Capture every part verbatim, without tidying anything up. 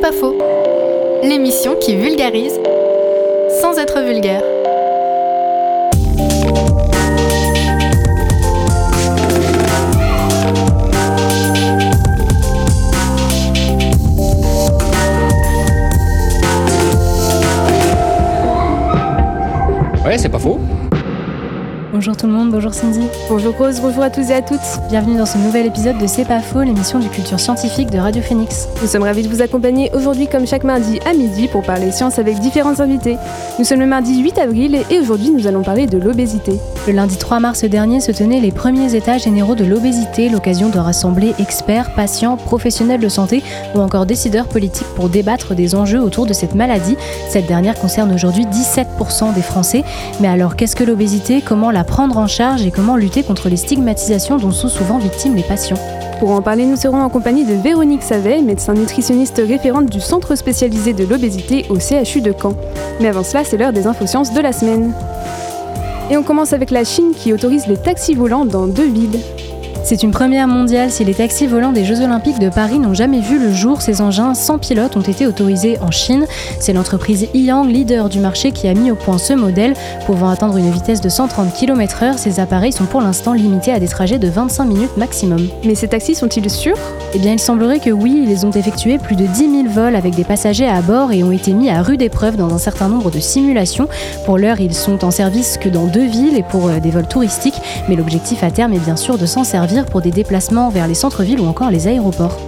pas faux, l'émission qui vulgarise sans être vulgaire. Ouais, c'est pas faux. Bonjour tout le monde, bonjour Cindy. Bonjour Rose, bonjour à tous et à toutes. Bienvenue dans ce nouvel épisode de C'est pas faux, l'émission du culture scientifique de Radio Phoenix. Nous sommes ravis de vous accompagner aujourd'hui comme chaque mardi à midi pour parler science avec différents invités. Nous sommes le mardi huit avril et aujourd'hui nous allons parler de l'obésité. Le lundi trois mars dernier se tenaient les premiers états généraux de l'obésité, l'occasion de rassembler experts, patients, professionnels de santé ou encore décideurs politiques pour débattre des enjeux autour de cette maladie. Cette dernière concerne aujourd'hui dix-sept pour cent des Français. Mais alors qu'est-ce que l'obésité ? Comment la prendre en charge et comment lutter contre les stigmatisations dont sont souvent victimes les patients. Pour en parler, nous serons en compagnie de Véronique Savet, médecin nutritionniste référente du centre spécialisé de l'obésité au C H U de Caen. Mais avant cela, c'est l'heure des infosciences de la semaine. Et on commence avec la Chine qui autorise les taxis volants dans deux villes. C'est une première mondiale si les taxis volants des Jeux Olympiques de Paris n'ont jamais vu le jour. Ces engins sans pilote ont été autorisés en Chine. C'est l'entreprise Yang, leader du marché, qui a mis au point ce modèle. Pouvant atteindre une vitesse de cent trente kilomètres heure, ces appareils sont pour l'instant limités à des trajets de vingt-cinq minutes maximum. Mais ces taxis sont-ils sûrs ? Eh bien, il semblerait que oui, ils ont effectué plus de dix mille vols avec des passagers à bord et ont été mis à rude épreuve dans un certain nombre de simulations. Pour l'heure, ils sont en service que dans deux villes et pour des vols touristiques. Mais l'objectif à terme est bien sûr de s'en servir pour des déplacements vers les centres-villes ou encore les aéroports.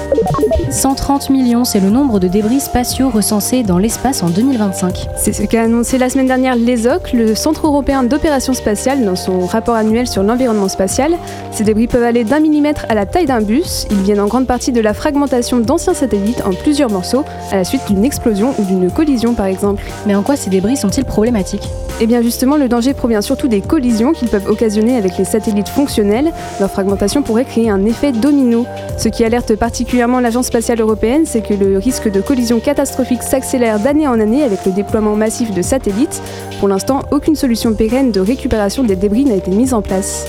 cent trente millions, c'est le nombre de débris spatiaux recensés dans l'espace en deux mille vingt-cinq. C'est ce qu'a annoncé la semaine dernière l'E S O C, le Centre européen d'opération spatiale, dans son rapport annuel sur l'environnement spatial. Ces débris peuvent aller d'un millimètre à la taille d'un bus. Ils viennent en grande partie de la fragmentation d'anciens satellites en plusieurs morceaux, à la suite d'une explosion ou d'une collision par exemple. Mais en quoi ces débris sont-ils problématiques ? Eh bien justement, le danger provient surtout des collisions qu'ils peuvent occasionner avec les satellites fonctionnels. Leur fragmentation pourrait créer un effet domino. Ce qui alerte particulièrement l'Agence spatiale européenne, c'est que le risque de collision catastrophique s'accélère d'année en année avec le déploiement massif de satellites. Pour l'instant, aucune solution pérenne de récupération des débris n'a été mise en place.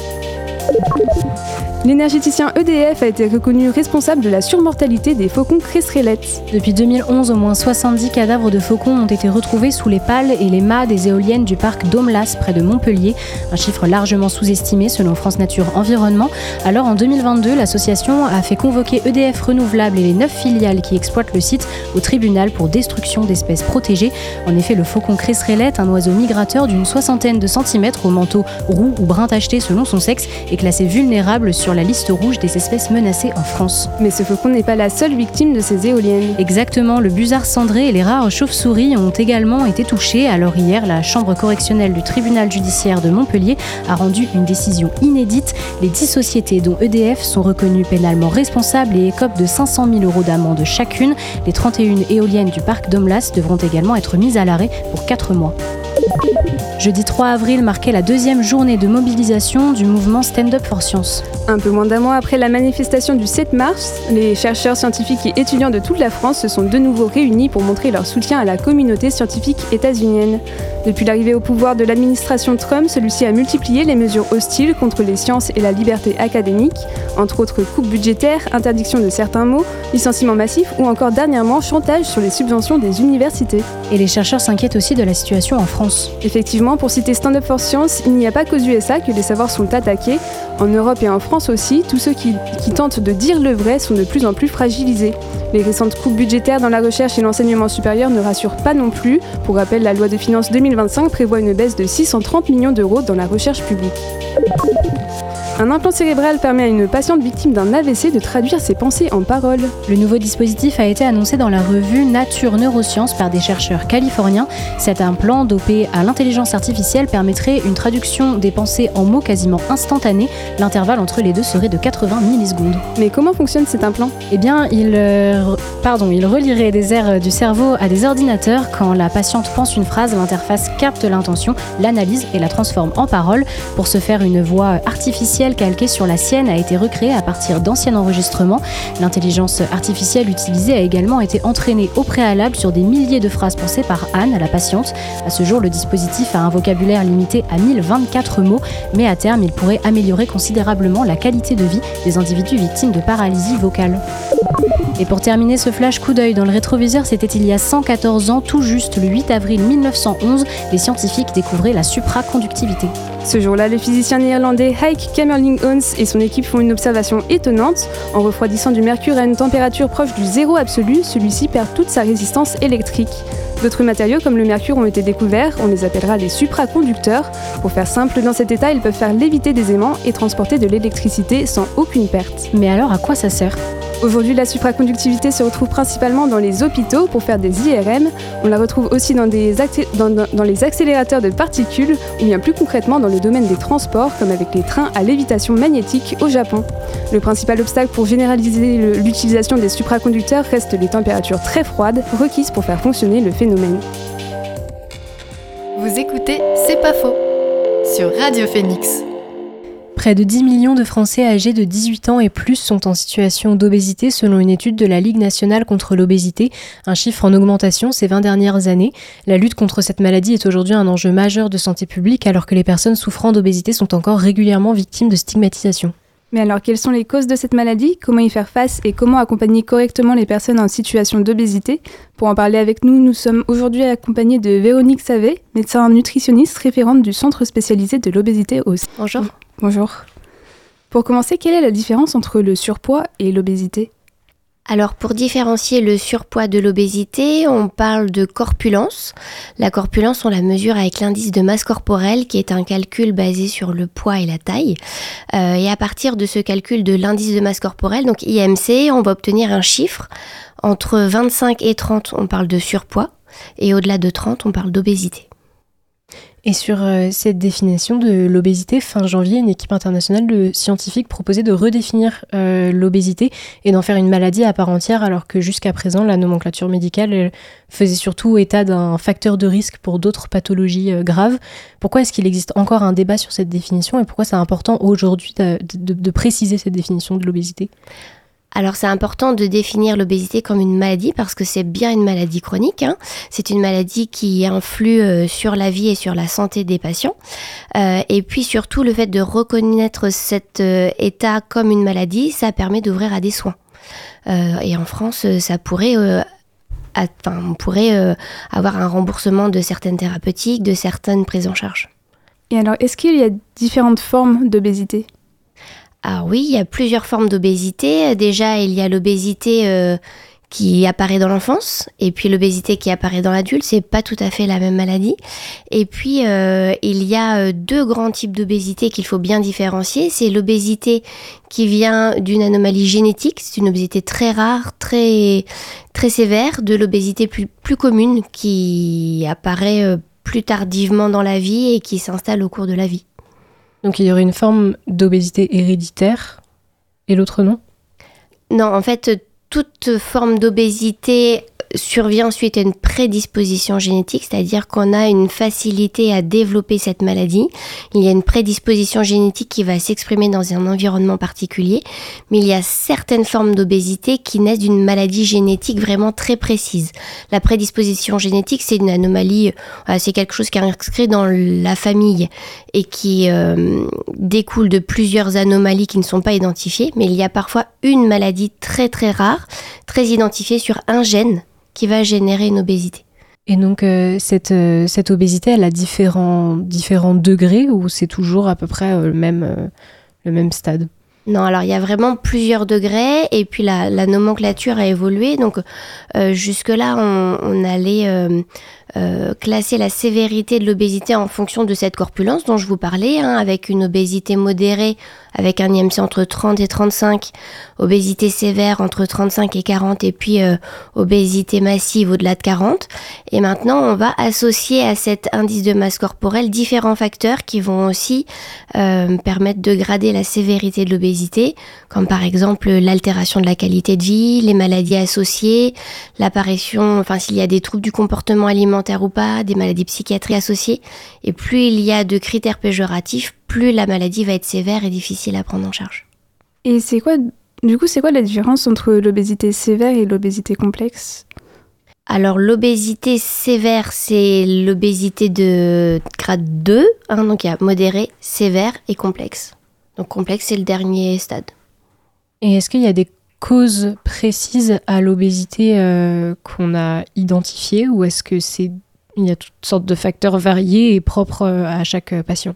L'énergéticien E D F a été reconnu responsable de la surmortalité des faucons cresserellettes. Depuis deux mille onze, au moins soixante-dix cadavres de faucons ont été retrouvés sous les pales et les mâts des éoliennes du parc d'Aumelas près de Montpellier, un chiffre largement sous-estimé selon France Nature Environnement. Alors en deux mille vingt-deux, l'association a fait convoquer E D F Renouvelables et les neuf filiales qui exploitent le site au tribunal pour destruction d'espèces protégées. En effet, le faucon cresserellette, un oiseau migrateur d'une soixantaine de centimètres au manteau roux ou brun tacheté selon son sexe, est classé vulnérable sur la liste rouge des espèces menacées en France. Mais ce faucon n'est pas la seule victime de ces éoliennes. Exactement, le busard cendré et les rares chauves-souris ont également été touchés. Alors hier, la chambre correctionnelle du tribunal judiciaire de Montpellier a rendu une décision inédite. Les dix sociétés dont E D F sont reconnues pénalement responsables et écopent de cinq cent mille euros d'amende chacune. Les trente et une éoliennes du parc d'Aumelas devront également être mises à l'arrêt pour quatre mois. Jeudi trois avril marquait la deuxième journée de mobilisation du mouvement Stand Up for Science. Un peu moins d'un mois après la manifestation du sept mars, les chercheurs scientifiques et étudiants de toute la France se sont de nouveau réunis pour montrer leur soutien à la communauté scientifique états-unienne. Depuis l'arrivée au pouvoir de l'administration Trump, celui-ci a multiplié les mesures hostiles contre les sciences et la liberté académique, entre autres coupes budgétaires, interdiction de certains mots, licenciements massifs ou encore dernièrement chantage sur les subventions des universités. Et les chercheurs s'inquiètent aussi de la situation en France. Effectivement, pour citer Stand Up for Science, il n'y a pas qu'aux U S A que les savoirs sont attaqués. En Europe et en France aussi, tous ceux qui, qui tentent de dire le vrai sont de plus en plus fragilisés. Les récentes coupes budgétaires dans la recherche et l'enseignement supérieur ne rassurent pas non plus. Pour rappel, la loi de finances deux mille vingt-cinq prévoit une baisse de six cent trente millions d'euros dans la recherche publique. Un implant cérébral permet à une patiente victime d'un A V C de traduire ses pensées en paroles. Le nouveau dispositif a été annoncé dans la revue Nature Neurosciences par des chercheurs californiens. Cet implant dopé à l'intelligence artificielle permettrait une traduction des pensées en mots quasiment instantanée. L'intervalle entre les deux serait de quatre-vingts millisecondes. Mais comment fonctionne cet implant ? Eh bien, il, euh, pardon, il relierait des aires du cerveau à des ordinateurs. Quand la patiente pense une phrase, l'interface capte l'intention, l'analyse et la transforme en parole. Pour se faire une voix artificielle calquée sur la sienne a été recréée à partir d'anciens enregistrements. L'intelligence artificielle utilisée a également été entraînée au préalable sur des milliers de phrases pensées par Anne, la patiente. À ce jour, le dispositif a un vocabulaire limité à mille vingt-quatre mots, mais à terme, il pourrait améliorer considérablement la qualité de vie des individus victimes de paralysie vocale. Et pour terminer ce flash coup d'œil dans le rétroviseur, c'était il y a cent quatorze ans, tout juste le huit avril mille neuf cent onze, les scientifiques découvraient la supraconductivité. Ce jour-là, le physicien néerlandais Heike Kamerlingh-Onnes et son équipe font une observation étonnante. En refroidissant du mercure à une température proche du zéro absolu, celui-ci perd toute sa résistance électrique. D'autres matériaux comme le mercure ont été découverts, on les appellera les supraconducteurs. Pour faire simple, dans cet état, ils peuvent faire léviter des aimants et transporter de l'électricité sans aucune perte. Mais alors à quoi ça sert ? Aujourd'hui, la supraconductivité se retrouve principalement dans les hôpitaux pour faire des I R M. On la retrouve aussi dans, des accé- dans, dans, dans les accélérateurs de particules ou bien plus concrètement dans le domaine des transports comme avec les trains à lévitation magnétique au Japon. Le principal obstacle pour généraliser le, l'utilisation des supraconducteurs reste les températures très froides requises pour faire fonctionner le phénomène. Vous écoutez C'est pas faux sur Radio Phoenix. Près de dix millions de Français âgés de dix-huit ans et plus sont en situation d'obésité selon une étude de la Ligue nationale contre l'obésité, un chiffre en augmentation ces vingt dernières années. La lutte contre cette maladie est aujourd'hui un enjeu majeur de santé publique alors que les personnes souffrant d'obésité sont encore régulièrement victimes de stigmatisation. Mais alors, quelles sont les causes de cette maladie ? Comment y faire face et comment accompagner correctement les personnes en situation d'obésité ? Pour en parler avec nous, nous sommes aujourd'hui accompagnés de Véronique Savet, médecin nutritionniste référente du centre spécialisé de l'obésité au... Bonjour. Bonjour. Pour commencer, quelle est la différence entre le surpoids et l'obésité ? Alors pour différencier le surpoids de l'obésité, on parle de corpulence. La corpulence, on la mesure avec l'indice de masse corporelle qui est un calcul basé sur le poids et la taille. Euh, et à partir de ce calcul de l'indice de masse corporelle, donc I M C, on va obtenir un chiffre. Entre vingt-cinq et trente, on parle de surpoids. Et au-delà de trente, on parle d'obésité. Et sur euh, cette définition de l'obésité, fin janvier, une équipe internationale de scientifiques proposait de redéfinir euh, l'obésité et d'en faire une maladie à part entière, alors que jusqu'à présent, la nomenclature médicale euh, faisait surtout état d'un facteur de risque pour d'autres pathologies euh, graves. Pourquoi est-ce qu'il existe encore un débat sur cette définition et pourquoi c'est important aujourd'hui de, de, de préciser cette définition de l'obésité ? Alors c'est important de définir l'obésité comme une maladie parce que c'est bien une maladie chronique. Hein. C'est une maladie qui influe euh, sur la vie et sur la santé des patients. Euh, et puis surtout le fait de reconnaître cet euh, état comme une maladie, ça permet d'ouvrir à des soins. Euh, et en France, ça pourrait... Euh, à, enfin, on pourrait euh, avoir un remboursement de certaines thérapeutiques, de certaines prises en charge. Et alors, est-ce qu'il y a différentes formes d'obésité ? Ah oui, il y a plusieurs formes d'obésité. Déjà, il y a l'obésité euh, qui apparaît dans l'enfance, et puis l'obésité qui apparaît dans l'adulte. C'est pas tout à fait la même maladie. Et puis, euh, il y a deux grands types d'obésité qu'il faut bien différencier. C'est l'obésité qui vient d'une anomalie génétique. C'est une obésité très rare, très, très sévère, de l'obésité plus, plus commune qui apparaît euh, plus tardivement dans la vie et qui s'installe au cours de la vie. Donc il y aurait une forme d'obésité héréditaire et l'autre non ? Non, en fait, toute forme d'obésité survient suite à une prédisposition génétique, c'est-à-dire qu'on a une facilité à développer cette maladie. Il y a une prédisposition génétique qui va s'exprimer dans un environnement particulier, mais il y a certaines formes d'obésité qui naissent d'une maladie génétique vraiment très précise. La prédisposition génétique, c'est une anomalie, c'est quelque chose qui est inscrit dans la famille et qui euh, découle de plusieurs anomalies qui ne sont pas identifiées, mais il y a parfois une maladie très très rare, très identifiée sur un gène, qui va générer une obésité. Et donc, euh, cette, euh, cette obésité, elle a différents, différents degrés ou c'est toujours à peu près euh, le, même, euh, le même stade ? Non, alors il y a vraiment plusieurs degrés et puis la, la nomenclature a évolué. Donc euh, jusque-là, on, on allait euh, euh, classer la sévérité de l'obésité en fonction de cette corpulence dont je vous parlais, hein, avec une obésité modérée, avec un I M C entre trente et trente-cinq, obésité sévère entre trente-cinq et quarante, et puis euh, obésité massive au-delà de quarante. Et maintenant, on va associer à cet indice de masse corporelle différents facteurs qui vont aussi euh, permettre de grader la sévérité de l'obésité, comme par exemple l'altération de la qualité de vie, les maladies associées, l'apparition, enfin s'il y a des troubles du comportement alimentaire ou pas, des maladies psychiatriques associées. Et plus il y a de critères péjoratifs, plus la maladie va être sévère et difficile à prendre en charge. Et c'est quoi, du coup, c'est quoi la différence entre l'obésité sévère et l'obésité complexe ? Alors l'obésité sévère, c'est l'obésité de grade deux, hein, donc il y a modéré, sévère et complexe. Donc complexe, c'est le dernier stade. Et est-ce qu'il y a des causes précises à l'obésité euh, qu'on a identifiées, ou est-ce que c'est il y a toutes sortes de facteurs variés et propres à chaque patient?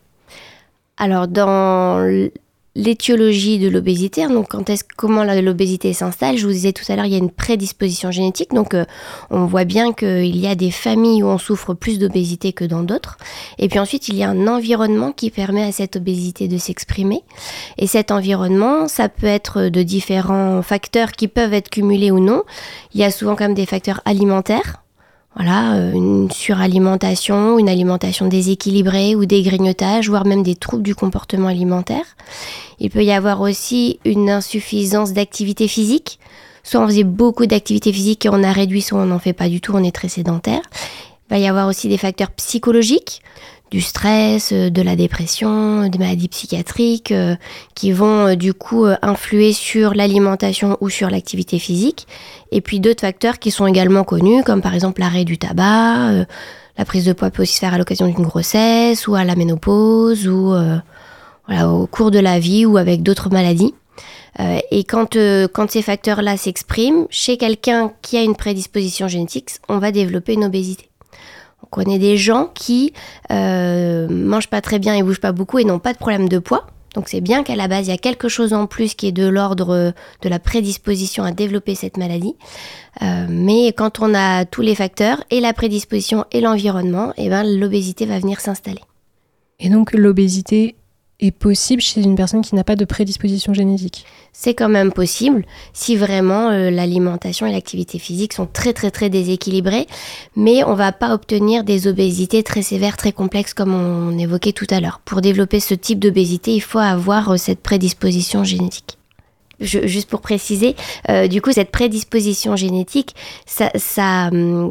Alors, dans l'étiologie de l'obésité, donc quand est-ce, comment l'obésité s'installe, je vous disais tout à l'heure, il y a une prédisposition génétique, donc euh, on voit bien qu'il y a des familles où on souffre plus d'obésité que dans d'autres, et puis ensuite il y a un environnement qui permet à cette obésité de s'exprimer, et cet environnement, ça peut être de différents facteurs qui peuvent être cumulés ou non. Il y a souvent quand même des facteurs alimentaires. Voilà, une suralimentation, une alimentation déséquilibrée ou des grignotages, voire même des troubles du comportement alimentaire. Il peut y avoir aussi une insuffisance d'activité physique. Soit on faisait beaucoup d'activité physique et on a réduit, soit on n'en fait pas du tout, on est très sédentaire. Il va y avoir aussi des facteurs psychologiques, du stress, de la dépression, des maladies psychiatriques euh, qui vont euh, du coup euh, influer sur l'alimentation ou sur l'activité physique. Et puis d'autres facteurs qui sont également connus, comme par exemple l'arrêt du tabac, euh, la prise de poids peut aussi se faire à l'occasion d'une grossesse ou à la ménopause ou euh, voilà, au cours de la vie ou avec d'autres maladies. Euh, et quand, euh, quand ces facteurs-là s'expriment, chez quelqu'un qui a une prédisposition génétique, on va développer une obésité. On connaît des gens qui euh, mangent pas très bien et bougent pas beaucoup et n'ont pas de problème de poids. Donc c'est bien qu'à la base, il y a quelque chose en plus qui est de l'ordre de la prédisposition à développer cette maladie. Euh, mais quand on a tous les facteurs, et la prédisposition et l'environnement, eh ben, l'obésité va venir s'installer. Et donc l'obésité est possible chez une personne qui n'a pas de prédisposition génétique? C'est quand même possible si vraiment euh, l'alimentation et l'activité physique sont très très très déséquilibrées, mais on ne va pas obtenir des obésités très sévères, très complexes comme on évoquait tout à l'heure. Pour développer ce type d'obésité, il faut avoir euh, cette prédisposition génétique. Je, juste pour préciser, euh, du coup cette prédisposition génétique, ça... ça hum,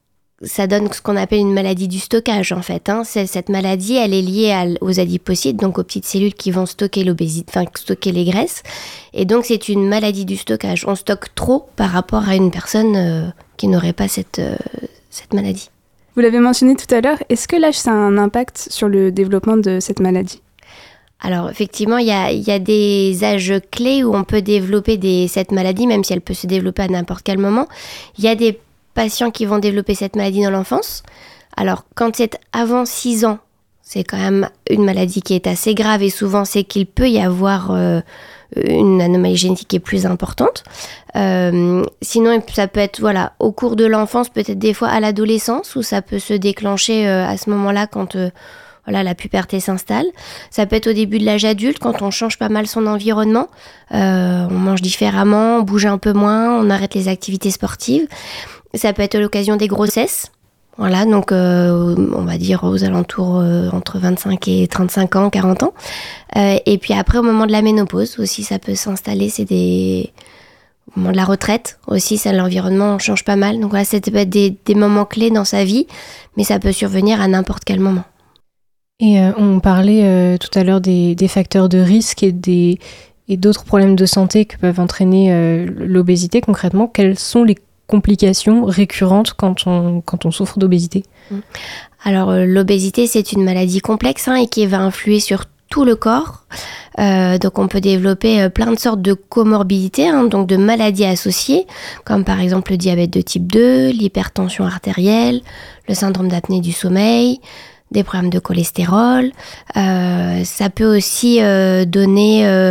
ça donne ce qu'on appelle une maladie du stockage en fait. Hein. Cette maladie, elle est liée à, aux adipocytes, donc aux petites cellules qui vont stocker l'obésité, enfin stocker les graisses. Et donc c'est une maladie du stockage. On stocke trop par rapport à une personne euh, qui n'aurait pas cette, euh, cette maladie. Vous l'avez mentionné tout à l'heure, est-ce que l'âge ça a un impact sur le développement de cette maladie ? Alors effectivement, il y a, y a des âges clés où on peut développer des, cette maladie, même si elle peut se développer à n'importe quel moment. Il y a des patients qui vont développer cette maladie dans l'enfance. Alors, quand c'est avant six ans, c'est quand même une maladie qui est assez grave et souvent, c'est qu'il peut y avoir euh, une anomalie génétique qui est plus importante. Euh, sinon, ça peut être voilà, au cours de l'enfance, peut-être des fois à l'adolescence, où ça peut se déclencher euh, à ce moment-là quand euh, voilà, la puberté s'installe. Ça peut être au début de l'âge adulte, quand on change pas mal son environnement. Euh, on mange différemment, on bouge un peu moins, on arrête les activités sportives. Ça peut être à l'occasion des grossesses, voilà, donc euh, on va dire aux alentours euh, entre vingt-cinq et trente-cinq ans, quarante ans. Euh, et puis après, au moment de la ménopause aussi, ça peut s'installer, c'est des... Au moment de la retraite aussi, ça, l'environnement change pas mal. Donc voilà, ça peut être des, des moments clés dans sa vie, mais ça peut survenir à n'importe quel moment. Et euh, on parlait euh, tout à l'heure des, des facteurs de risque et, des, et d'autres problèmes de santé que peuvent entraîner euh, l'obésité. Concrètement, quels sont les complications récurrentes quand on, quand on souffre d'obésité? Alors euh, l'obésité, c'est une maladie complexe hein, et qui va influer sur tout le corps. Euh, donc on peut développer euh, plein de sortes de comorbidités, hein, donc de maladies associées, comme par exemple le diabète de type deux, l'hypertension artérielle, le syndrome d'apnée du sommeil, des problèmes de cholestérol. Euh, ça peut aussi euh, donner euh,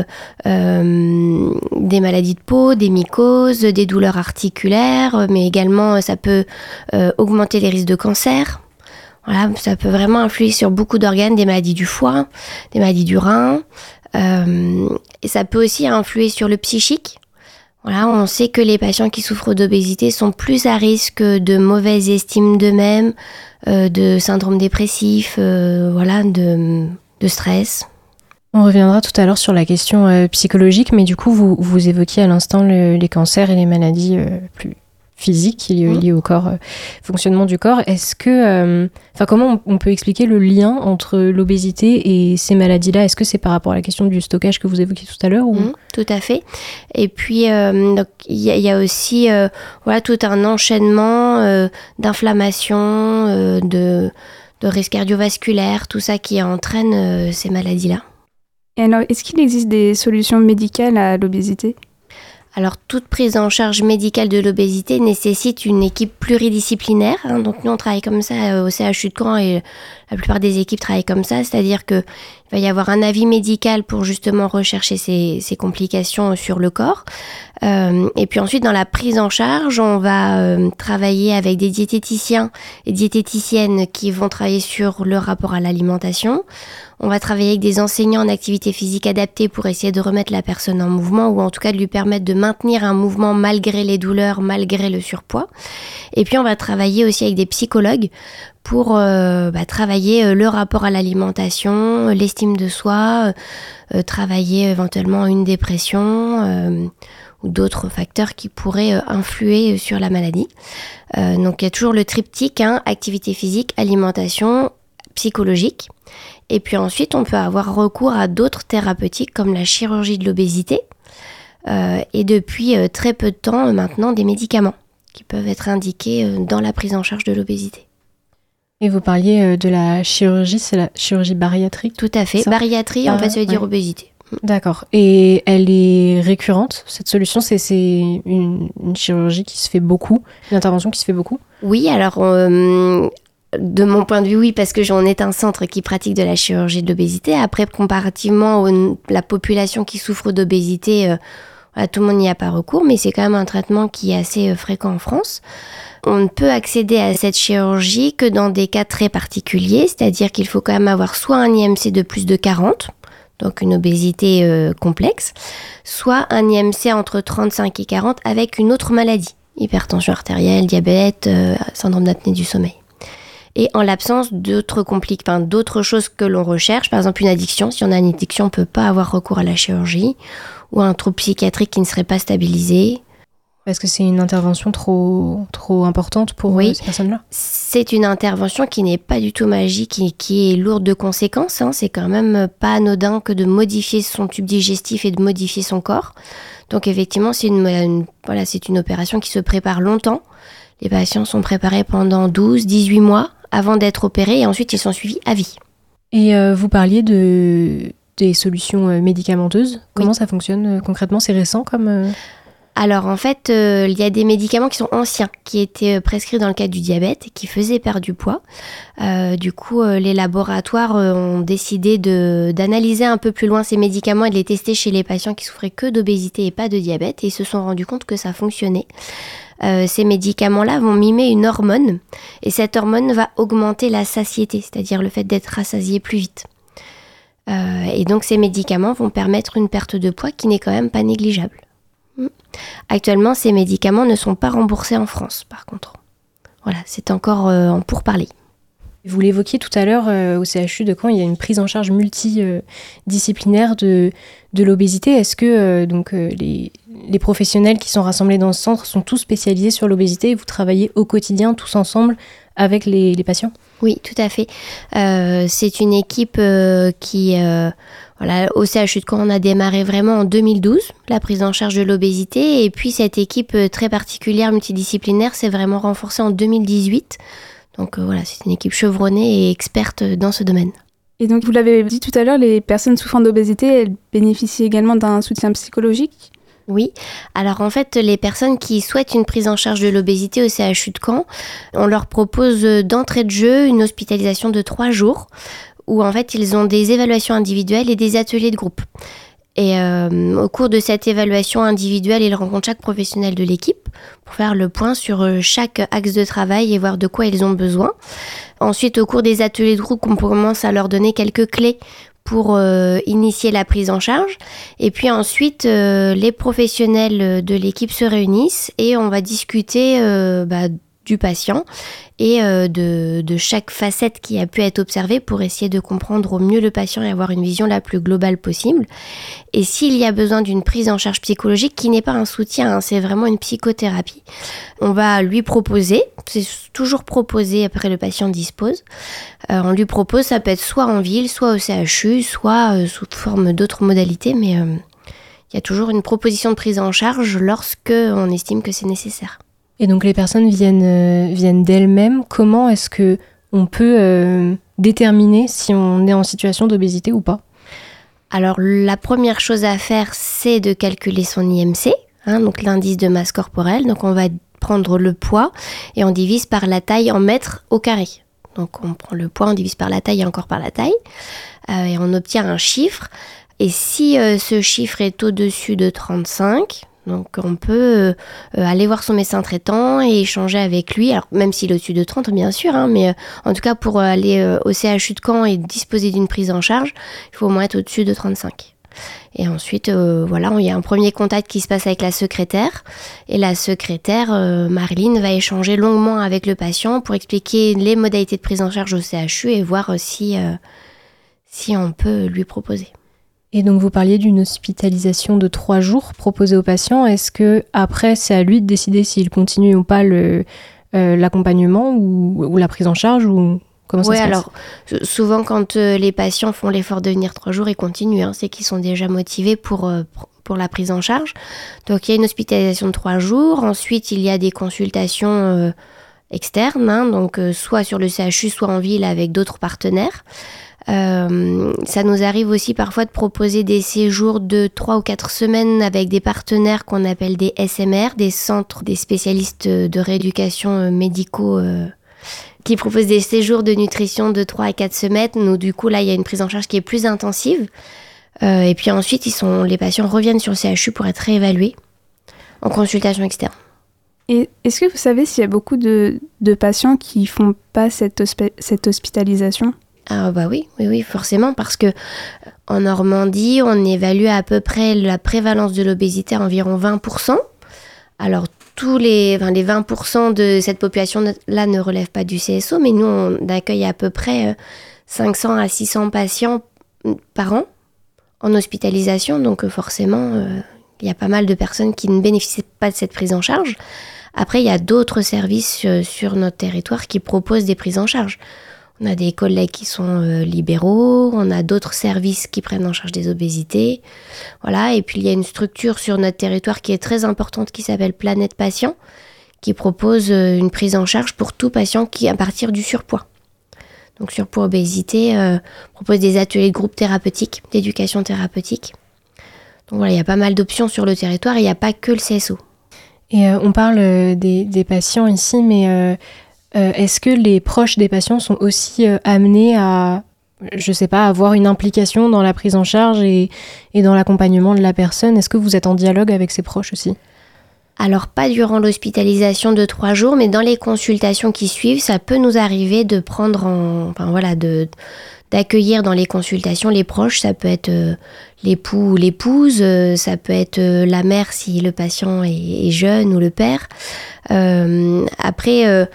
euh, des maladies de peau, des mycoses, des douleurs articulaires, mais également ça peut euh, augmenter les risques de cancer. Voilà, ça peut vraiment influer sur beaucoup d'organes, des maladies du foie, des maladies du rein. Euh, et ça peut aussi influer sur le psychique. Voilà, on sait que les patients qui souffrent d'obésité sont plus à risque de mauvaise estime d'eux-mêmes, euh, de syndrome dépressif, euh, voilà, de, de stress. On reviendra tout à l'heure sur la question euh, psychologique, mais du coup, vous, vous évoquiez à l'instant le, les cancers et les maladies euh, plus physiques liées, liées au corps, euh, fonctionnement du corps. Est-ce que, euh, enfin, comment on, on peut expliquer le lien entre l'obésité et ces maladies-là? Est-ce que c'est par rapport à la question du stockage que vous évoquiez tout à l'heure ou... Mmh, tout à fait. Et puis, euh, donc il y, y a aussi, euh, voilà, tout un enchaînement euh, d'inflammation, euh, de, de risques cardiovasculaires, tout ça qui entraîne euh, ces maladies-là. Et alors, est-ce qu'il existe des solutions médicales à l'obésité ? Alors, toute prise en charge médicale de l'obésité nécessite une équipe pluridisciplinaire. Hein. Donc, nous, on travaille comme ça euh, au C H U de Caen et la plupart des équipes travaillent comme ça. C'est-à-dire qu'il va y avoir un avis médical pour justement rechercher ces, ces complications sur le corps. Euh, et puis ensuite, dans la prise en charge, on va euh, travailler avec des diététiciens et diététiciennes qui vont travailler sur le rapport à l'alimentation. On va travailler avec des enseignants en activité physique adaptée pour essayer de remettre la personne en mouvement ou en tout cas de lui permettre de maintenir un mouvement malgré les douleurs, malgré le surpoids. Et puis on va travailler aussi avec des psychologues pour euh, bah, travailler euh, le rapport à l'alimentation, l'estime de soi, euh, travailler éventuellement une dépression euh, ou d'autres facteurs qui pourraient euh, influer sur la maladie. Euh, donc il y a toujours le triptyque, hein, activité physique, alimentation, psychologique. Et puis ensuite, on peut avoir recours à d'autres thérapeutiques comme la chirurgie de l'obésité euh, et depuis euh, très peu de temps euh, maintenant des médicaments qui peuvent être indiqués euh, dans la prise en charge de l'obésité. Et vous parliez euh, de la chirurgie, c'est la chirurgie bariatrique? Tout à fait, ça bariatrie en ah, fait ça veut dire ouais. obésité. D'accord. Et elle est récurrente, cette solution? C'est, c'est une, une chirurgie qui se fait beaucoup, une intervention qui se fait beaucoup? Oui, alors... Euh, De mon point de vue, oui, parce que j'en est un centre qui pratique de la chirurgie de l'obésité. Après, comparativement à la population qui souffre d'obésité, euh, voilà, tout le monde n'y a pas recours, mais c'est quand même un traitement qui est assez euh, fréquent en France. On ne peut accéder à cette chirurgie que dans des cas très particuliers, c'est-à-dire qu'il faut quand même avoir soit un I M C de plus de quarante, donc une obésité euh, complexe, soit un I M C entre trente-cinq et quarante avec une autre maladie, hypertension artérielle, diabète, euh, syndrome d'apnée du sommeil. Et en l'absence d'autres compli- enfin, d'autres choses que l'on recherche, par exemple une addiction, si on a une addiction, on ne peut pas avoir recours à la chirurgie, ou un trouble psychiatrique qui ne serait pas stabilisé. Parce que c'est une intervention trop, trop importante pour oui. euh, ces personnes-là? C'est une intervention qui n'est pas du tout magique et qui est lourde de conséquences. Hein. C'est quand même pas anodin que de modifier son tube digestif et de modifier son corps. Donc effectivement, c'est une, une, voilà, c'est une opération qui se prépare longtemps. Les patients sont préparés pendant douze à dix-huit mois avant d'être opérés et ensuite ils sont suivis à vie. Et euh, vous parliez de, des solutions euh, médicamenteuses. Comment oui. ça fonctionne euh, concrètement? C'est récent comme... Euh... Alors en fait, euh, il y a des médicaments qui sont anciens, qui étaient prescrits dans le cadre du diabète et qui faisaient perdre du poids. Euh, du coup, euh, les laboratoires euh, ont décidé de, d'analyser un peu plus loin ces médicaments et de les tester chez les patients qui souffraient que d'obésité et pas de diabète. Et ils se sont rendus compte que ça fonctionnait. Euh, ces médicaments-là vont mimer une hormone et cette hormone va augmenter la satiété, c'est-à-dire le fait d'être rassasié plus vite. Euh, et donc ces médicaments vont permettre une perte de poids qui n'est quand même pas négligeable. Actuellement, ces médicaments ne sont pas remboursés en France, par contre. Voilà, c'est encore euh, en pourparlers. Vous l'évoquiez tout à l'heure, euh, au C H U de Caen, il y a une prise en charge multidisciplinaire de, de l'obésité. Est-ce que euh, donc, euh, les, les professionnels qui sont rassemblés dans ce centre sont tous spécialisés sur l'obésité et vous travaillez au quotidien tous ensemble avec les, les patients? Oui, tout à fait. Euh, c'est une équipe euh, qui... Euh, voilà, au C H U de Caen, on a démarré vraiment en deux mille douze, la prise en charge de l'obésité. Et puis cette équipe euh, très particulière, multidisciplinaire, s'est vraiment renforcée en deux mille dix-huit. Donc euh, voilà, c'est une équipe chevronnée et experte dans ce domaine. Et donc, vous l'avez dit tout à l'heure, les personnes souffrant d'obésité, elles bénéficient également d'un soutien psychologique? Oui, alors en fait, les personnes qui souhaitent une prise en charge de l'obésité au C H U de Caen, on leur propose d'entrée de jeu une hospitalisation de trois jours où en fait, ils ont des évaluations individuelles et des ateliers de groupe. Et euh, au cours de cette évaluation individuelle, ils rencontrent chaque professionnel de l'équipe pour faire le point sur chaque axe de travail et voir de quoi ils ont besoin. Ensuite, au cours des ateliers de groupe, on commence à leur donner quelques clés pour euh, initier la prise en charge. Et puis ensuite, euh, les professionnels de l'équipe se réunissent et on va discuter euh, bah, du patient et euh, de, de chaque facette qui a pu être observée pour essayer de comprendre au mieux le patient et avoir une vision la plus globale possible. Et s'il y a besoin d'une prise en charge psychologique, qui n'est pas un soutien, hein, c'est vraiment une psychothérapie, on va lui proposer, c'est toujours proposé après le patient dispose, euh, on lui propose, ça peut être soit en ville, soit au C H U, soit euh, sous forme d'autres modalités, mais euh, il y a toujours une proposition de prise en charge lorsque on estime que c'est nécessaire. Et donc les personnes viennent, euh, viennent d'elles-mêmes. Comment est-ce que on peut euh, déterminer si on est en situation d'obésité ou pas? Alors la première chose à faire, c'est de calculer son I M C. hein, donc l'indice de masse corporelle. Donc on va prendre le poids et on divise par la taille en mètres au carré. Donc on prend le poids, on divise par la taille et encore par la taille. Euh, et on obtient un chiffre. Et si euh, ce chiffre est au-dessus de trente-cinq, donc on peut euh, aller voir son médecin traitant et échanger avec lui. Alors même s'il est au-dessus de trente, bien sûr, hein, mais euh, en tout cas pour aller euh, au C H U de Caen et disposer d'une prise en charge, il faut au moins être au-dessus de trente-cinq. Et ensuite, euh, voilà, il y a un premier contact qui se passe avec la secrétaire. Et la secrétaire, euh, Marilyn, va échanger longuement avec le patient pour expliquer les modalités de prise en charge au C H U et voir si, euh, si on peut lui proposer. Et donc vous parliez d'une hospitalisation de trois jours proposée au patient. Est-ce que après c'est à lui de décider s'il continue ou pas le, euh, l'accompagnement ou, ou la prise en charge ou comment ça ouais, se passe ? Alors souvent quand euh, les patients font l'effort de venir trois jours, ils continuent. Hein, c'est qu'ils sont déjà motivés pour euh, pour la prise en charge. Donc il y a une hospitalisation de trois jours. Ensuite il y a des consultations euh, externes, hein, donc euh, soit sur le C H U, soit en ville avec d'autres partenaires. Euh, ça nous arrive aussi parfois de proposer des séjours de trois ou quatre semaines avec des partenaires qu'on appelle des S M R, des centres des spécialistes de rééducation médicaux euh, qui proposent des séjours de nutrition de trois à quatre semaines. Nous, du coup, là, il y a une prise en charge qui est plus intensive. Euh, et puis ensuite, ils sont, les patients reviennent sur le C H U pour être réévalués en consultation externe. Et est-ce que vous savez s'il y a beaucoup de, de patients qui ne font pas cette, hospi- cette hospitalisation ? Ah bah oui, oui, oui, forcément, parce que en Normandie, on évalue à peu près la prévalence de l'obésité à environ vingt pour cent. Alors, tous les, enfin, les vingt pour cent de cette population-là ne relèvent pas du C S O, mais nous, on accueille à peu près cinq cents à six cents patients par an en hospitalisation. Donc, forcément, euh, il y a pas mal de personnes qui ne bénéficient pas de cette prise en charge. Après, il y a d'autres services euh, sur notre territoire qui proposent des prises en charge. On a des collègues qui sont euh, libéraux, on a d'autres services qui prennent en charge des obésités. Voilà. Et puis il y a une structure sur notre territoire qui est très importante qui s'appelle Planète Patient, qui propose euh, une prise en charge pour tout patient qui à partir du surpoids. Donc surpoids, obésité, euh, propose des ateliers de groupe thérapeutiques, d'éducation thérapeutique. Donc voilà, il y a pas mal d'options sur le territoire et il n'y a pas que le C S O. Et euh, on parle euh, des, des patients ici, mais... Euh Euh, est-ce que les proches des patients sont aussi euh, amenés à, je sais pas, avoir une implication dans la prise en charge et, et dans l'accompagnement de la personne ? Est-ce que vous êtes en dialogue avec ses proches aussi ? Alors pas durant l'hospitalisation de trois jours, mais dans les consultations qui suivent, ça peut nous arriver de prendre en, enfin voilà, de d'accueillir dans les consultations les proches. Ça peut être euh, l'époux ou l'épouse, euh, ça peut être euh, la mère si le patient est, est jeune ou le père. Euh, après. Euh,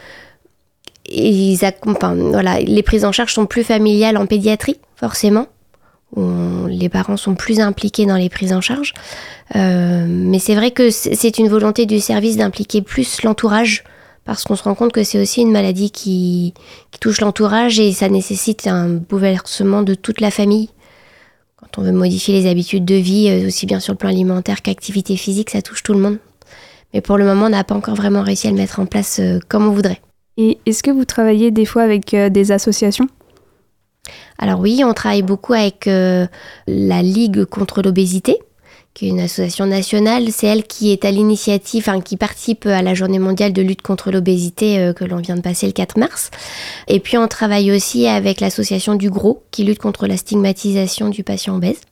Ils accompagnent, voilà, les prises en charge sont plus familiales en pédiatrie, forcément, où on, les parents sont plus impliqués dans les prises en charge. Euh, mais c'est vrai que c'est une volonté du service d'impliquer plus l'entourage, parce qu'on se rend compte que c'est aussi une maladie qui, qui touche l'entourage et ça nécessite un bouleversement de toute la famille. Quand on veut modifier les habitudes de vie, aussi bien sur le plan alimentaire qu'activité physique, ça touche tout le monde. Mais pour le moment, on n'a pas encore vraiment réussi à le mettre en place euh, comme on voudrait. Et est-ce que vous travaillez des fois avec euh, des associations ? Alors oui, on travaille beaucoup avec euh, la Ligue contre l'obésité, qui est une association nationale. C'est elle qui est à l'initiative, enfin, qui participe à la journée mondiale de lutte contre l'obésité euh, que l'on vient de passer le quatre mars. Et puis on travaille aussi avec l'association du Gros, qui lutte contre la stigmatisation du patient obèse.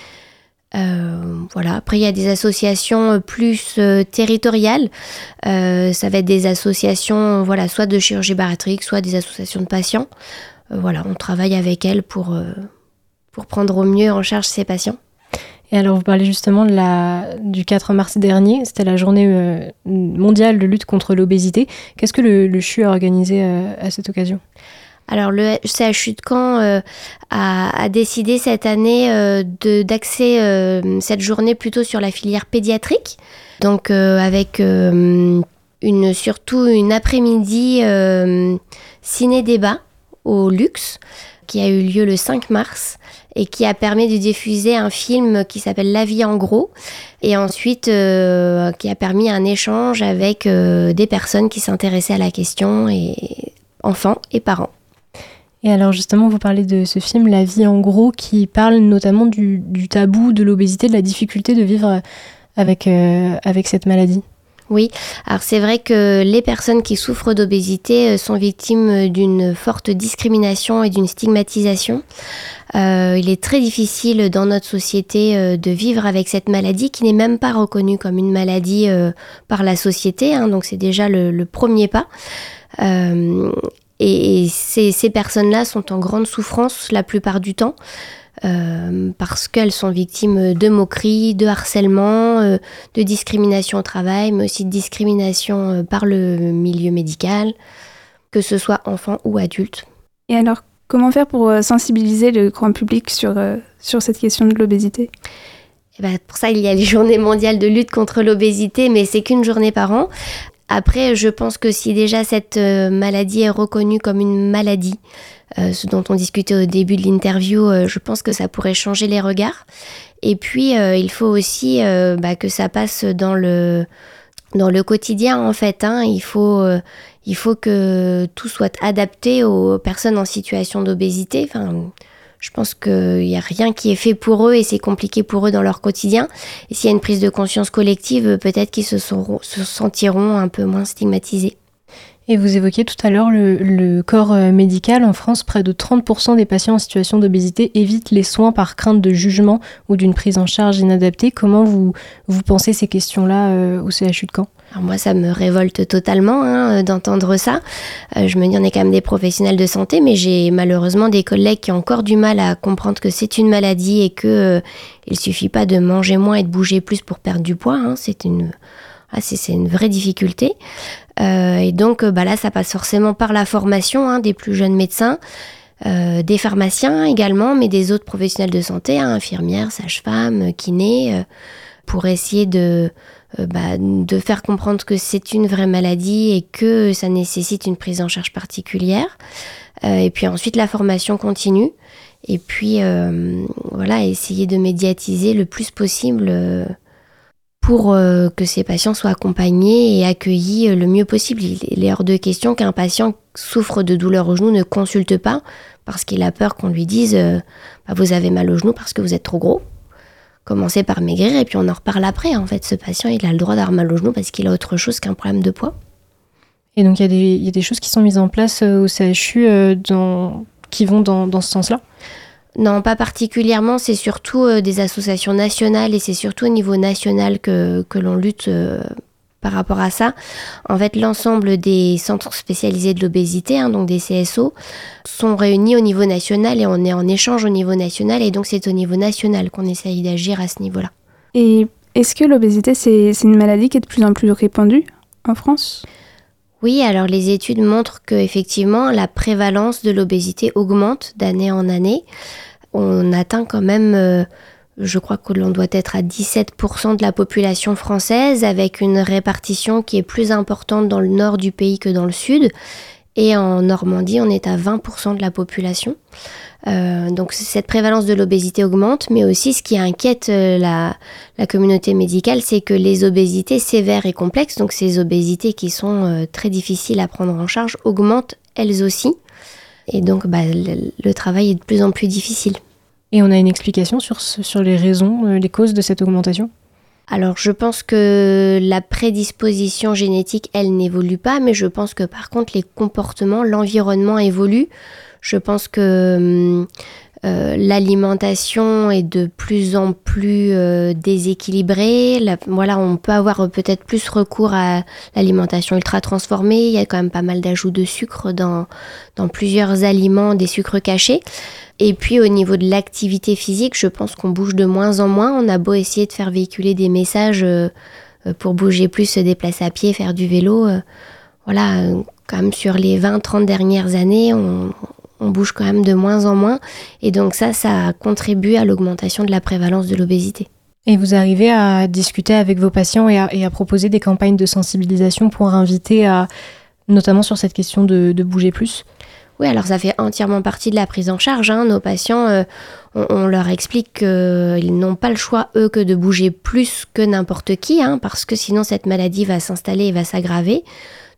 Euh, voilà. Après, il y a des associations plus euh, territoriales. Euh, ça va être des associations, voilà, soit de chirurgie bariatrique, soit des associations de patients. Euh, voilà, on travaille avec elles pour, euh, pour prendre au mieux en charge ces patients. Et alors, vous parlez justement de la, du quatre mars dernier, c'était la journée euh, mondiale de lutte contre l'obésité. Qu'est-ce que le, le C H U a organisé euh, à cette occasion ? Alors le C H U de Caen euh, a, a décidé cette année euh, de, d'axer euh, cette journée plutôt sur la filière pédiatrique, donc euh, avec euh, une, surtout une après-midi euh, ciné-débat au Luxe qui a eu lieu le cinq mars et qui a permis de diffuser un film qui s'appelle La vie en gros et ensuite euh, qui a permis un échange avec euh, des personnes qui s'intéressaient à la question, et enfants et parents. Et alors justement, vous parlez de ce film La vie en gros qui parle notamment du, du tabou de l'obésité, de la difficulté de vivre avec, euh, avec cette maladie ? Oui, alors c'est vrai que les personnes qui souffrent d'obésité sont victimes d'une forte discrimination et d'une stigmatisation. Euh, il est très difficile dans notre société euh, de vivre avec cette maladie qui n'est même pas reconnue comme une maladie euh, par la société, hein, donc c'est déjà le, le premier pas. Euh, et et ces, ces personnes-là sont en grande souffrance la plupart du temps. Euh, parce qu'elles sont victimes de moqueries, de harcèlement, euh, de discrimination au travail, mais aussi de discrimination euh, par le milieu médical, que ce soit enfant ou adulte. Et alors, comment faire pour euh, sensibiliser le grand public sur, euh, sur cette question de l'obésité ? Et ben, pour ça, il y a les journées mondiales de lutte contre l'obésité, mais c'est qu'une journée par an. Après, je pense que si déjà cette euh, maladie est reconnue comme une maladie, Euh, ce dont on discutait au début de l'interview, euh, je pense que ça pourrait changer les regards. Et puis, euh, il faut aussi euh, bah, que ça passe dans le, dans le quotidien, en fait. Hein. Il faut, euh, il faut que tout soit adapté aux personnes en situation d'obésité. Enfin, je pense qu'il n'y a rien qui est fait pour eux et c'est compliqué pour eux dans leur quotidien. Et s'il y a une prise de conscience collective, peut-être qu'ils se, seront, se sentiront un peu moins stigmatisés. Et vous évoquiez tout à l'heure le, le corps médical. En France, près de trente pour cent des patients en situation d'obésité évitent les soins par crainte de jugement ou d'une prise en charge inadaptée. Comment vous, vous pensez ces questions-là euh, au C H U de Caen ? Alors moi, ça me révolte totalement hein, d'entendre ça. Euh, je me dis, on est quand même des professionnels de santé, mais j'ai malheureusement des collègues qui ont encore du mal à comprendre que c'est une maladie et qu'il euh, ne suffit pas de manger moins et de bouger plus pour perdre du poids. Hein. C'est une... Ah, c'est, c'est une vraie difficulté. Euh, et donc bah là, ça passe forcément par la formation hein, des plus jeunes médecins, euh, des pharmaciens également, mais des autres professionnels de santé, hein, infirmières, sages-femmes, kinés, euh, pour essayer de, euh, bah, de faire comprendre que c'est une vraie maladie et que ça nécessite une prise en charge particulière. Euh, et puis ensuite, la formation continue. Et puis, euh, voilà, essayer de médiatiser le plus possible euh, pour euh, que ces patients soient accompagnés et accueillis le mieux possible. Il est hors de question qu'un patient souffre de douleurs au genou ne consulte pas parce qu'il a peur qu'on lui dise euh, bah, « vous avez mal au genou parce que vous êtes trop gros ». Commencez par maigrir et puis on en reparle après. En fait, ce patient, il a le droit d'avoir mal au genou parce qu'il a autre chose qu'un problème de poids. Et donc, il y a des, il y a des choses qui sont mises en place euh, au C H U euh, dans, qui vont dans, dans ce sens-là ? Non, pas particulièrement. C'est surtout euh, des associations nationales et c'est surtout au niveau national que, que l'on lutte euh, par rapport à ça. En fait, l'ensemble des centres spécialisés de l'obésité, hein, donc des C S O, sont réunis au niveau national et on est en échange au niveau national et donc c'est au niveau national qu'on essaye d'agir à ce niveau-là. Et est-ce que l'obésité, c'est, c'est une maladie qui est de plus en plus répandue en France ? Oui, alors les études montrent qu'effectivement, la prévalence de l'obésité augmente d'année en année. On atteint quand même, euh, je crois que l'on doit être à dix-sept pour cent de la population française, avec une répartition qui est plus importante dans le nord du pays que dans le sud. Et en Normandie, on est à vingt pour cent de la population. Euh, donc cette prévalence de l'obésité augmente, mais aussi ce qui inquiète euh, la, la communauté médicale, c'est que les obésités sévères et complexes, donc ces obésités qui sont euh, très difficiles à prendre en charge, augmentent elles aussi. Et donc bah, le, le travail est de plus en plus difficile. Et on a une explication sur, ce, sur les raisons, euh, les causes de cette augmentation ? Alors je pense que la prédisposition génétique, elle n'évolue pas, mais je pense que par contre les comportements, l'environnement évolue. Je pense que euh, l'alimentation est de plus en plus euh, déséquilibrée. La, voilà, on peut avoir peut-être plus recours à l'alimentation ultra transformée. Il y a quand même pas mal d'ajouts de sucre dans, dans plusieurs aliments, des sucres cachés. Et puis au niveau de l'activité physique, je pense qu'on bouge de moins en moins. On a beau essayer de faire véhiculer des messages euh, pour bouger plus, se déplacer à pied, faire du vélo. Euh, voilà, euh, quand même sur les vingt trente dernières années, on... on bouge quand même de moins en moins. Et donc ça, ça contribue à l'augmentation de la prévalence de l'obésité. Et vous arrivez à discuter avec vos patients et à, et à proposer des campagnes de sensibilisation pour inviter à, notamment sur cette question de, de bouger plus ? Oui, alors ça fait entièrement partie de la prise en charge. Hein. Nos patients, euh, on, on leur explique qu'ils n'ont pas le choix, eux, que de bouger plus que n'importe qui, hein, parce que sinon cette maladie va s'installer et va s'aggraver.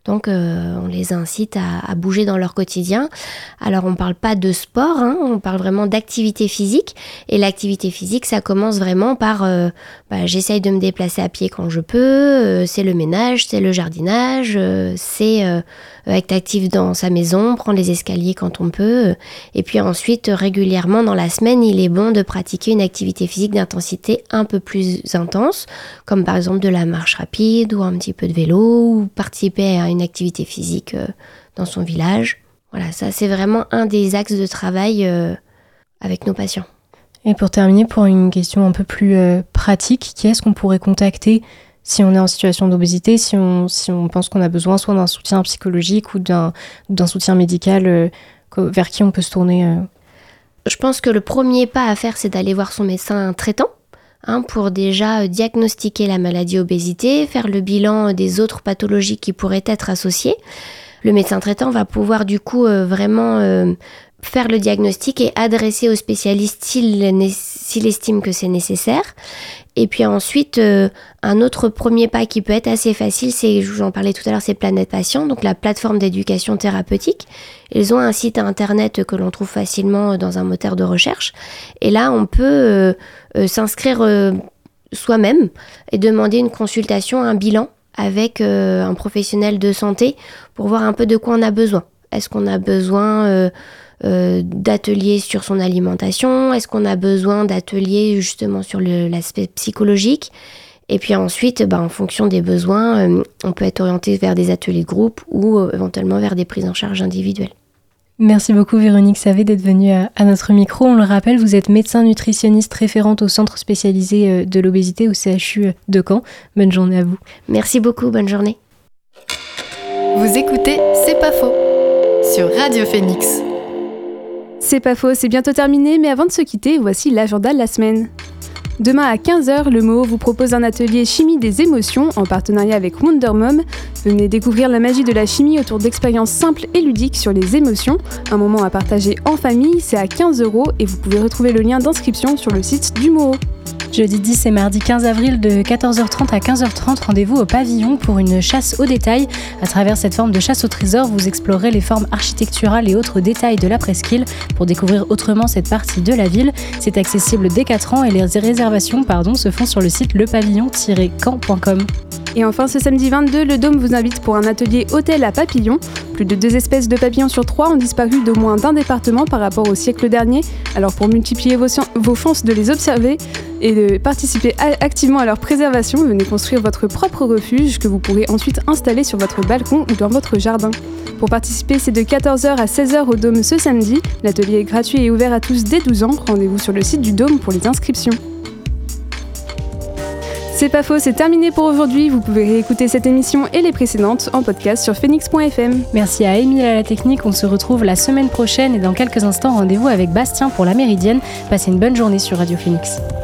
Donc euh, on les incite à, à bouger dans leur quotidien. Alors on ne parle pas de sport, hein, on parle vraiment d'activité physique. Et l'activité physique, ça commence vraiment par euh, bah, j'essaye de me déplacer à pied quand je peux, euh, c'est le ménage, c'est le jardinage, euh, c'est euh, être actif dans sa maison, prendre les escaliers quand on peut. Et puis ensuite, régulièrement dans la semaine, il est bon de pratiquer une activité physique d'intensité un peu plus intense, comme par exemple de la marche rapide ou un petit peu de vélo, ou participer à une activité physique euh, dans son village. Voilà, ça c'est vraiment un des axes de travail euh, avec nos patients. Et pour terminer, pour une question un peu plus euh, pratique, qui est-ce qu'on pourrait contacter si on est en situation d'obésité, si on, si on pense qu'on a besoin soit d'un soutien psychologique ou d'un, d'un soutien médical, euh, vers qui on peut se tourner euh... Je pense que le premier pas à faire, c'est d'aller voir son médecin traitant. Hein, pour déjà diagnostiquer la maladie obésité, faire le bilan des autres pathologies qui pourraient être associées. Le médecin traitant va pouvoir du coup euh, vraiment euh, faire le diagnostic et adresser au spécialiste s'il, s'il estime que c'est nécessaire. Et puis ensuite, euh, un autre premier pas qui peut être assez facile, c'est, j'en parlais tout à l'heure, c'est Planète Patient, donc la plateforme d'éducation thérapeutique. Ils ont un site internet que l'on trouve facilement dans un moteur de recherche. Et là, on peut euh, euh, s'inscrire euh, soi-même et demander une consultation, un bilan avec euh, un professionnel de santé pour voir un peu de quoi on a besoin. Est-ce qu'on a besoin euh, euh, d'ateliers sur son alimentation ? Est-ce qu'on a besoin d'ateliers justement sur le, l'aspect psychologique ? Et puis ensuite, bah, en fonction des besoins, euh, on peut être orienté vers des ateliers de groupe ou euh, éventuellement vers des prises en charge individuelles. Merci beaucoup Véronique Savé d'être venue à, à notre micro. On le rappelle, vous êtes médecin nutritionniste référente au centre spécialisé de l'obésité au C H U de Caen. Bonne journée à vous. Merci beaucoup, bonne journée. Vous écoutez C'est pas faux sur Radio Phoenix. C'est pas faux, c'est bientôt terminé, mais avant de se quitter, voici l'agenda de la semaine. Demain à quinze heures, le M O vous propose un atelier chimie des émotions en partenariat avec Wonder Mom. Venez découvrir la magie de la chimie autour d'expériences simples et ludiques sur les émotions. Un moment à partager en famille, c'est à quinze euros et vous pouvez retrouver le lien d'inscription sur le site du M O. Jeudi dix et mardi quinze avril de quatorze heures trente à quinze heures trente, rendez-vous au pavillon pour une chasse au détail. À travers cette forme de chasse au trésor, vous explorez les formes architecturales et autres détails de la presqu'île pour découvrir autrement cette partie de la ville. C'est accessible dès quatre ans et les réservations pardon, se font sur le site le pavillon tiret caen point com. Et enfin, ce samedi vingt-deux, le Dôme vous invite pour un atelier hôtel à papillons. Plus de deux espèces de papillons sur trois ont disparu d'au moins d'un département par rapport au siècle dernier. Alors pour multiplier vos, vos chances de les observer et de participer a- activement à leur préservation, venez construire votre propre refuge que vous pourrez ensuite installer sur votre balcon ou dans votre jardin. Pour participer, c'est de quatorze heures à seize heures au Dôme ce samedi. L'atelier est gratuit et ouvert à tous dès douze ans. Rendez-vous sur le site du Dôme pour les inscriptions. C'est pas faux, c'est terminé pour aujourd'hui. Vous pouvez réécouter cette émission et les précédentes en podcast sur phoenix point f m. Merci à Émile à la technique. On se retrouve la semaine prochaine et dans quelques instants, rendez-vous avec Bastien pour la Méridienne. Passez une bonne journée sur Radio Phoenix.